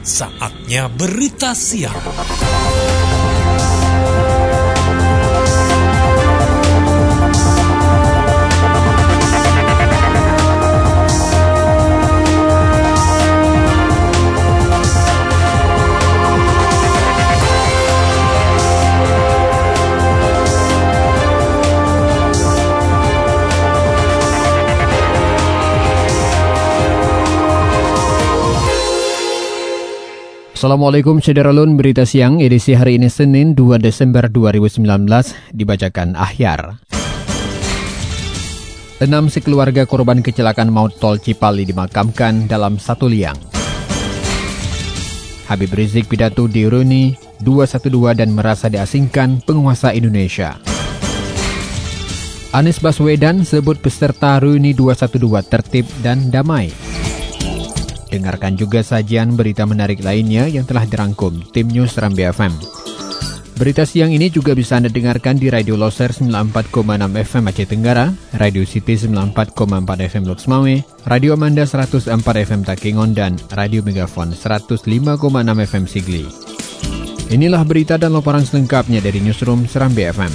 Saatnya berita siang. Assalamualaikum Syederalun, berita siang edisi hari ini Senin 2 Desember 2019 dibacakan Ahyar. 6 sekeluarga korban kecelakaan maut tol Cipali dimakamkan dalam satu liang. Habib Rizik pidato di Reuni 212 dan merasa diasingkan penguasa Indonesia. Anies Baswedan sebut peserta Reuni 212 tertib dan damai. Dengarkan juga sajian berita menarik lainnya yang telah dirangkum tim News Serambi FM. Berita siang ini juga bisa Anda dengarkan di Radio Loser 94,6 FM Aceh Tenggara, Radio City 94,4 FM Loks Mawé, Radio Amanda 104 FM Takengon, dan Radio Megafon 105,6 FM Sigli. Inilah berita dan laporan selengkapnya dari Newsroom Serambi FM.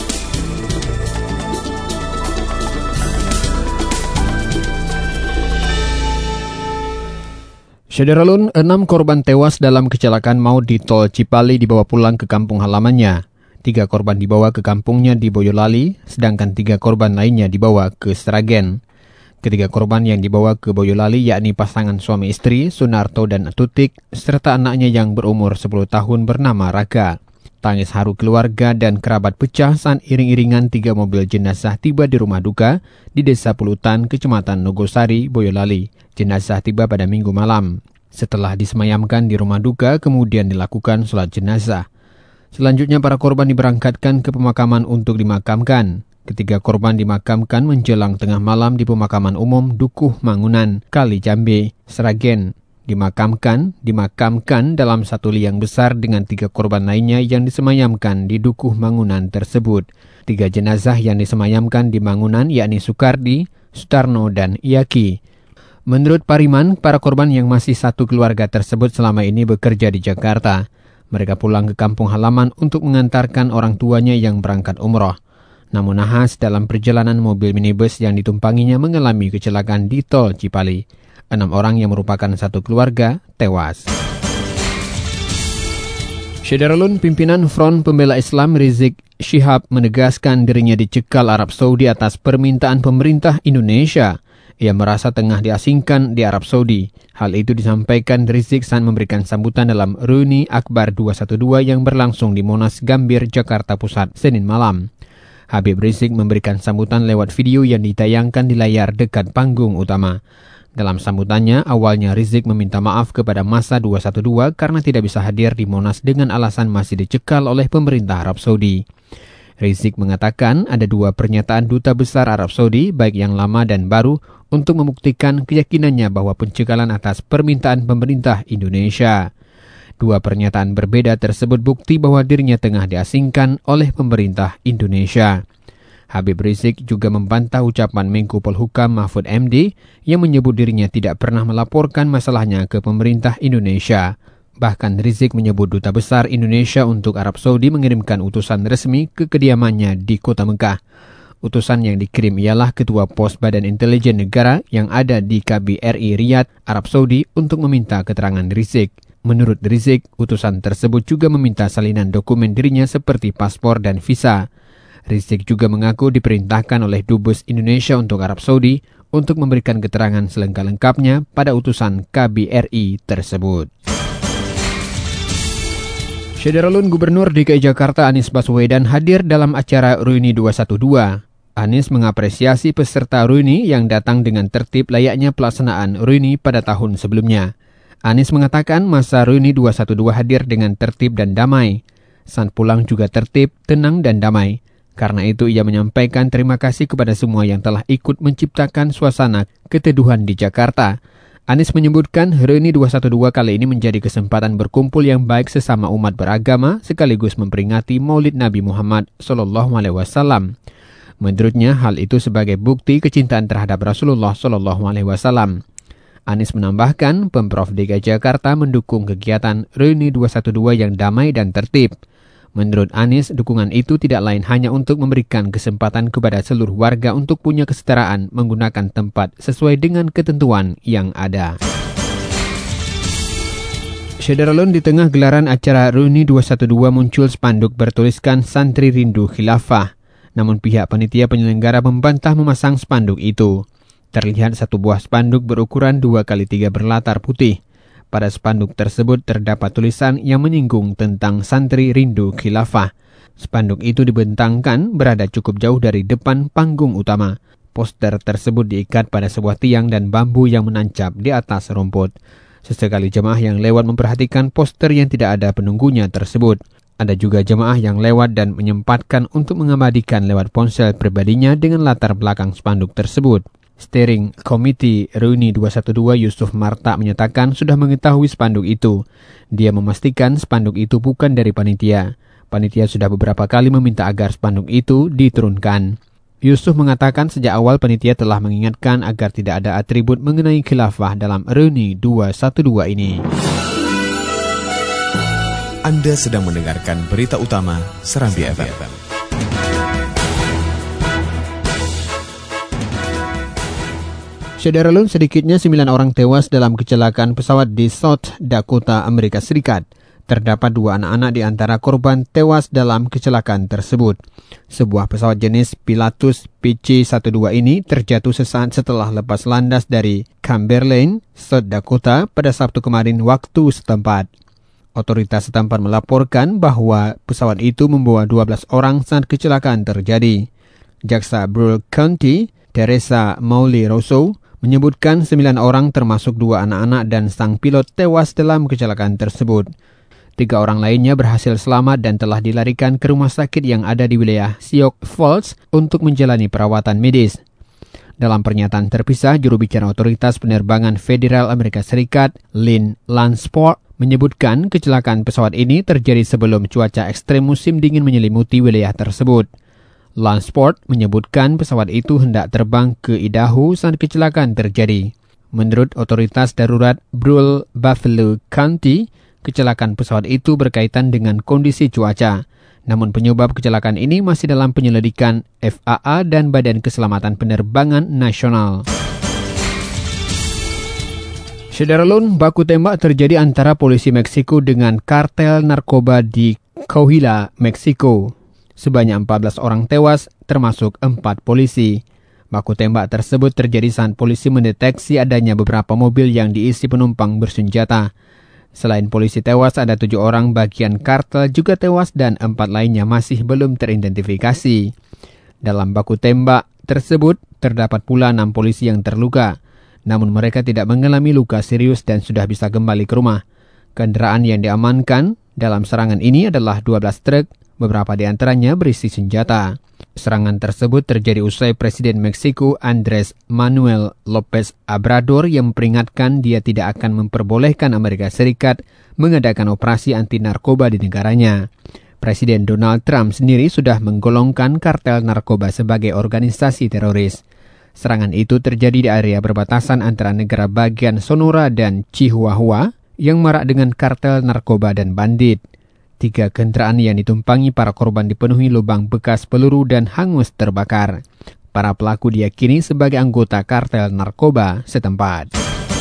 Syederalun, 6 korban tewas dalam kecelakaan maut di tol Cipali dibawa pulang ke kampung halamannya. 3 korban dibawa ke kampungnya di Boyolali, sedangkan 3 korban lainnya dibawa ke Sragen. Ketiga korban yang dibawa ke Boyolali yakni pasangan suami istri, Sunarto dan Tutik, serta anaknya yang berumur 10 tahun bernama Raka. Tangis haru keluarga dan kerabat pecah saat iring-iringan 3 mobil jenazah tiba di rumah duka di Desa Pulutan, Kecamatan Nogosari, Boyolali. Jenazah tiba pada Minggu malam. Setelah disemayamkan di rumah duka, kemudian dilakukan sholat jenazah. Selanjutnya para korban diberangkatkan ke pemakaman untuk dimakamkan. Ketiga korban dimakamkan menjelang tengah malam di pemakaman umum Dukuh Mangunan, Kali Jambe, Sragen. Dimakamkan dalam satu liang besar dengan 3 korban lainnya yang disemayamkan di Dukuh Mangunan tersebut. 3 jenazah yang disemayamkan di Mangunan yakni Sukardi, Sutarno, dan Iyaki. Menurut Pariman, para korban yang masih satu keluarga tersebut selama ini bekerja di Jakarta. Mereka pulang ke kampung halaman untuk mengantarkan orang tuanya yang berangkat umroh. Namun nahas dalam perjalanan mobil minibus yang ditumpanginya mengalami kecelakaan di tol Cipali. 6 orang yang merupakan satu keluarga tewas. Syederalun, pimpinan Front Pembela Islam Rizik Syihab menegaskan dirinya dicekal Arab Saudi atas permintaan pemerintah Indonesia. Ia merasa tengah diasingkan di Arab Saudi. Hal itu disampaikan Rizik saat memberikan sambutan dalam Reuni Akbar 212 yang berlangsung di Monas Gambir, Jakarta Pusat, Senin malam. Habib Rizik memberikan sambutan lewat video yang ditayangkan di layar dekat panggung utama. Dalam sambutannya, awalnya Rizik meminta maaf kepada massa 212 karena tidak bisa hadir di Monas dengan alasan masih dicekal oleh pemerintah Arab Saudi. Rizik mengatakan ada 2 pernyataan duta besar Arab Saudi, baik yang lama dan baru, untuk membuktikan keyakinannya bahwa pencekalan atas permintaan pemerintah Indonesia. 2 pernyataan berbeda tersebut bukti bahwa dirinya tengah diasingkan oleh pemerintah Indonesia. Habib Rizik juga membantah ucapan Menko Polhukam Mahfud MD yang menyebut dirinya tidak pernah melaporkan masalahnya ke pemerintah Indonesia. Bahkan Rizik menyebut Duta Besar Indonesia untuk Arab Saudi mengirimkan utusan resmi ke kediamannya di Kota Mekah. Utusan yang dikirim ialah Ketua Pos Badan Intelijen Negara yang ada di KBRI Riyadh, Arab Saudi untuk meminta keterangan Rizik. Menurut Rizik, utusan tersebut juga meminta salinan dokumen dirinya seperti paspor dan visa. Rizik juga mengaku diperintahkan oleh Dubes Indonesia untuk Arab Saudi untuk memberikan keterangan selengkap-lengkapnya pada utusan KBRI tersebut. Syederalun, Gubernur DKI Jakarta Anies Baswedan hadir dalam acara Reuni 212. Anies mengapresiasi peserta Reuni yang datang dengan tertib layaknya pelaksanaan Reuni pada tahun sebelumnya. Anies mengatakan masa Reuni 212 hadir dengan tertib dan damai. Saat pulang juga tertib, tenang, dan damai. Karena itu ia menyampaikan terima kasih kepada semua yang telah ikut menciptakan suasana keteduhan di Jakarta. Anies menyebutkan Reuni 212 kali ini menjadi kesempatan berkumpul yang baik sesama umat beragama sekaligus memperingati Maulid Nabi Muhammad SAW. Menurutnya hal itu sebagai bukti kecintaan terhadap Rasulullah SAW. Anies menambahkan, Pemprov DKI Jakarta mendukung kegiatan Reuni 212 yang damai dan tertib. Menurut Anies, dukungan itu tidak lain hanya untuk memberikan kesempatan kepada seluruh warga untuk punya kesetaraan menggunakan tempat sesuai dengan ketentuan yang ada. Syederalun, di tengah gelaran acara Reuni 212 muncul spanduk bertuliskan Santri Rindu Khilafah. Namun pihak panitia penyelenggara membantah memasang spanduk itu. Terlihat satu buah spanduk berukuran 2x3 berlatar putih. Pada spanduk tersebut terdapat tulisan yang menyinggung tentang Santri Rindu Khilafah. Spanduk itu dibentangkan berada cukup jauh dari depan panggung utama. Poster tersebut diikat pada sebuah tiang dan bambu yang menancap di atas rumput. Sesekali jemaah yang lewat memperhatikan poster yang tidak ada penunggunya tersebut. Ada juga jemaah yang lewat dan menyempatkan untuk mengabadikan lewat ponsel pribadinya dengan latar belakang spanduk tersebut. Steering Committee Reuni 212 Yusuf Marta menyatakan sudah mengetahui spanduk itu. Dia memastikan spanduk itu bukan dari panitia. Panitia sudah beberapa kali meminta agar spanduk itu diturunkan. Yusuf mengatakan sejak awal panitia telah mengingatkan agar tidak ada atribut mengenai khilafah dalam Reuni 212 ini. Anda sedang mendengarkan berita utama Serambi FM. Syederalun, sedikitnya 9 orang tewas dalam kecelakaan pesawat di South Dakota, Amerika Serikat. Terdapat 2 anak-anak di antara korban tewas dalam kecelakaan tersebut. Sebuah pesawat jenis Pilatus PC-12 ini terjatuh sesaat setelah lepas landas dari Chamberlain, South Dakota pada Sabtu kemarin waktu setempat. Otoritas setempat melaporkan bahwa pesawat itu membawa 12 orang saat kecelakaan terjadi. Jaksa Brule County, Teresa Mauli Rosso, menyebutkan 9 orang termasuk 2 anak-anak dan sang pilot tewas dalam kecelakaan tersebut. 3 orang lainnya berhasil selamat dan telah dilarikan ke rumah sakit yang ada di wilayah Sioux Falls untuk menjalani perawatan medis. Dalam pernyataan terpisah, juru bicara Otoritas Penerbangan Federal Amerika Serikat, Lynn Lansport, menyebutkan kecelakaan pesawat ini terjadi sebelum cuaca ekstrem musim dingin menyelimuti wilayah tersebut. Lansport menyebutkan pesawat itu hendak terbang ke Idaho saat kecelakaan terjadi. Menurut otoritas darurat Brule Buffalo County, kecelakaan pesawat itu berkaitan dengan kondisi cuaca. Namun penyebab kecelakaan ini masih dalam penyelidikan FAA dan Badan Keselamatan Penerbangan Nasional. Syederalun, baku tembak terjadi antara polisi Meksiko dengan kartel narkoba di Coahuila, Meksiko. Sebanyak 14 orang tewas, termasuk 4 polisi. Baku tembak tersebut terjadi saat polisi mendeteksi adanya beberapa mobil yang diisi penumpang bersenjata. Selain polisi tewas, ada 7 orang bagian kartel juga tewas dan 4 lainnya masih belum teridentifikasi. Dalam baku tembak tersebut, terdapat pula 6 polisi yang terluka. Namun mereka tidak mengalami luka serius dan sudah bisa kembali ke rumah. Kendaraan yang diamankan dalam serangan ini adalah 12 truk, beberapa di antaranya berisi senjata. Serangan tersebut terjadi usai Presiden Meksiko Andrés Manuel López Obrador yang memperingatkan dia tidak akan memperbolehkan Amerika Serikat mengadakan operasi anti-narkoba di negaranya. Presiden Donald Trump sendiri sudah menggolongkan kartel narkoba sebagai organisasi teroris. Serangan itu terjadi di area perbatasan antara negara bagian Sonora dan Chihuahua yang marak dengan kartel narkoba dan bandit. 3 kendaraan yang ditumpangi para korban dipenuhi lubang bekas peluru dan hangus terbakar. Para pelaku diyakini sebagai anggota kartel narkoba setempat.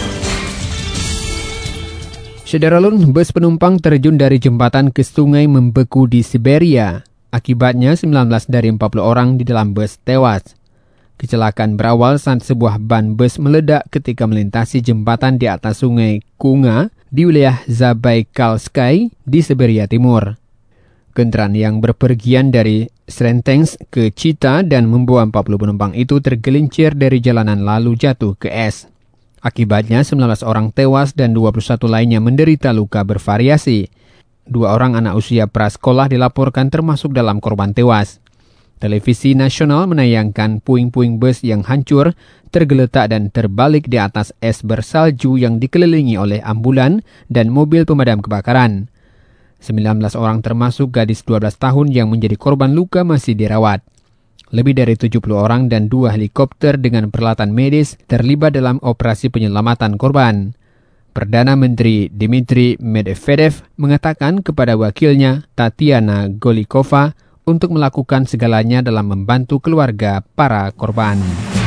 Syederalun, bus penumpang terjun dari jembatan ke sungai membeku di Siberia. Akibatnya 19 dari 40 orang di dalam bus tewas. Kecelakaan berawal saat sebuah ban bus meledak ketika melintasi jembatan di atas sungai Kunga di wilayah Zabaikalsky di Siberia Timur. Kendaraan yang berpergian dari Srentensk ke Chita dan membawa 40 penumpang itu tergelincir dari jalanan lalu jatuh ke es. Akibatnya 19 orang tewas dan 21 lainnya menderita luka bervariasi. 2 orang anak usia prasekolah dilaporkan termasuk dalam korban tewas. Televisi nasional menayangkan puing-puing bus yang hancur, tergeletak dan terbalik di atas es bersalju yang dikelilingi oleh ambulan dan mobil pemadam kebakaran. 19 orang termasuk gadis 12 tahun yang menjadi korban luka masih dirawat. Lebih dari 70 orang dan 2 helikopter dengan peralatan medis terlibat dalam operasi penyelamatan korban. Perdana Menteri Dmitry Medvedev mengatakan kepada wakilnya Tatiana Golikova untuk melakukan segalanya dalam membantu keluarga para korban.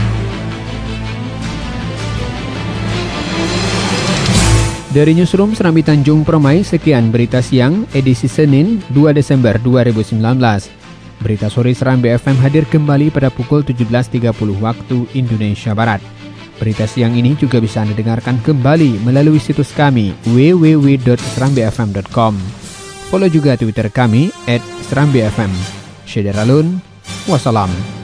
Dari Newsroom Serambi Tanjung Permai, sekian berita siang edisi Senin 2 Desember 2019. Berita sore Serambi FM hadir kembali pada pukul 17.30 waktu Indonesia Barat. Berita siang ini juga bisa Anda dengarkan kembali melalui situs kami www.serambifm.com. Follow juga Twitter kami @serambifm. Syederalun, wassalam.